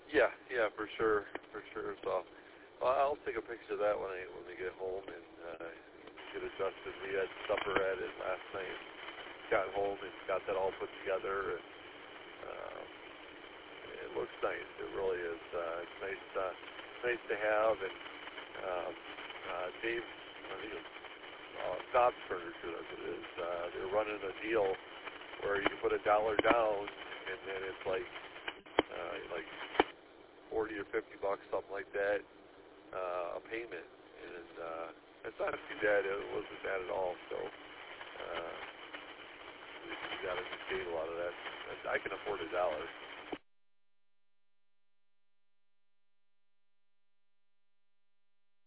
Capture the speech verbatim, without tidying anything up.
Yeah, yeah, for sure, for sure. So well, I'll take a picture of that when I when we get home and uh, get adjusted. We had supper at it last night. Got home and got that all put together, and uh, it looks nice. It really is. Uh, it's nice, uh, nice to have. And um, uh, Dave, I think it was uh, Dobbs Furniture, that's what it is. Uh, they're running a deal where you can put a dollar down, and then it's like uh, like forty or fifty bucks, something like that, uh, a payment, and uh, it's not too bad. It wasn't bad at all. So uh, we got a good deal out of that. I can afford a dollar.